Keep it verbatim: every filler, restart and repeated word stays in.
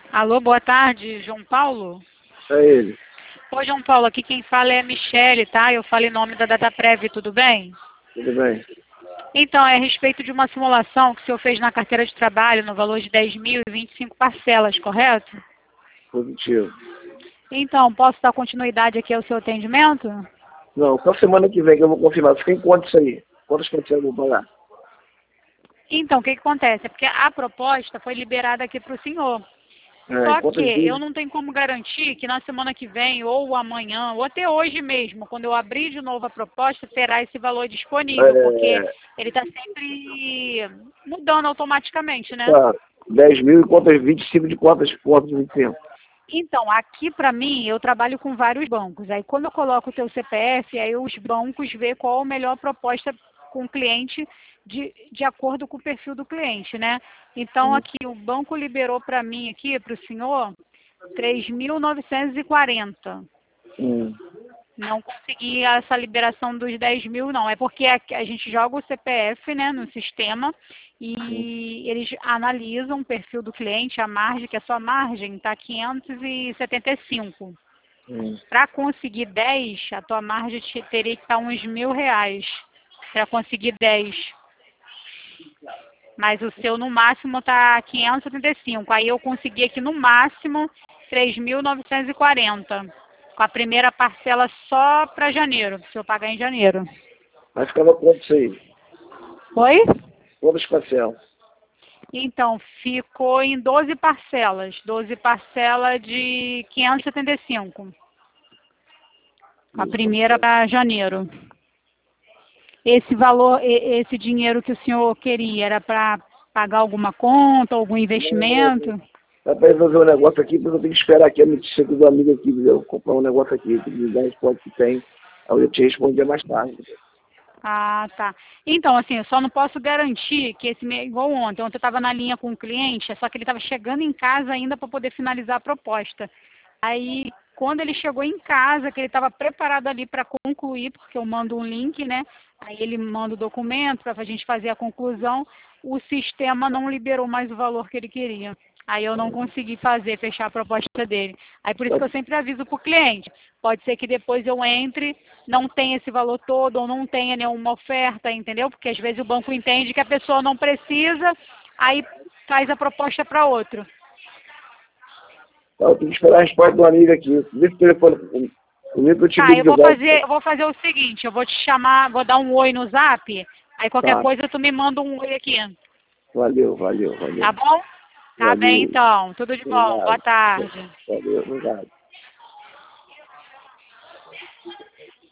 Alô, boa tarde, João Paulo? É ele. Oi, João Paulo, aqui quem fala é a Michele, tá? Eu falo em nome da Dataprev, tudo bem? Tudo bem? Então, é a respeito de uma simulação que o senhor fez na carteira de trabalho no valor de dez mil e vinte e cinco parcelas, correto? Positivo. Então, posso dar continuidade aqui ao seu atendimento? Não, só semana que vem que eu vou confirmar. Fica em quanto isso aí? Quantas parcelas eu vou pagar? Então, o que, que acontece? É porque a proposta foi liberada aqui para o senhor. É, Só que quantas eu vezes? não tenho como garantir que na semana que vem, ou amanhã, ou até hoje mesmo, quando eu abrir de novo a proposta, terá esse valor disponível, porque É, ele está sempre mudando automaticamente, né? tá. dez mil e quantas? vinte e cinco de quantas? Quantas vinte e cinco? Então, aqui para mim, eu trabalho com vários bancos. Aí quando eu coloco o teu C P F, aí os bancos vê qual a melhor proposta com o cliente de, de acordo com o perfil do cliente, né? Então Hum, aqui o banco liberou para mim aqui, para o senhor, três mil novecentos e quarenta. hum, Não consegui essa liberação dos dez mil, não. É porque a, a gente joga o C P F, né, no sistema hum, e eles analisam o perfil do cliente, a margem, que a sua margem está quinhentos e setenta e cinco. hum. Para conseguir dez, a tua margem te- teria que estar uns mil reais para conseguir dez. Mas o seu no máximo está quinhentos e setenta e cinco. Aí eu consegui aqui no máximo três mil novecentos e quarenta. Com a primeira parcela só para janeiro, se eu pagar em janeiro. Vai ficava quanto isso aí? Oi? Quantas parcelas? Então, ficou em doze parcelas. doze parcelas de quinhentos e setenta e cinco. Com a Isso, primeira para janeiro. Esse valor, e- esse dinheiro que o senhor queria, era para pagar alguma conta, algum investimento? dá para resolver um negócio aqui, porque eu tenho que esperar aqui a notícia do amigo aqui, entendeu? Comprar um negócio aqui, tem que me dar a resposta que tem. Aí eu te respondia mais tarde. Ah, tá. Então, assim, eu só não posso garantir que esse mês, igual ontem, ontem eu estava na linha com o cliente, só que ele estava chegando em casa ainda para poder finalizar a proposta. Aí, quando ele chegou em casa, que ele estava preparado ali para concluir, porque eu mando um link, né? Aí ele manda o documento para a gente fazer a conclusão, o sistema não liberou mais o valor que ele queria. Aí eu não consegui fazer, fechar a proposta dele. Aí por isso que eu sempre aviso para o cliente. Pode ser que depois eu entre, não tenha esse valor todo ou não tenha nenhuma oferta, entendeu? Porque às vezes o banco entende que a pessoa não precisa, aí faz a proposta para outro. Então, eu tenho que esperar a resposta do amigo aqui. Vê se o telefone comigo que eu te Tá, ligo eu de vou volta. fazer, eu vou fazer o seguinte, eu vou te chamar, vou dar um oi no zap, aí qualquer Tá. coisa tu me manda um oi aqui, Valeu, valeu, valeu. tá bom? Tá bem Valeu. então, tudo de bom, boa Obrigado. tarde. Valeu, obrigado.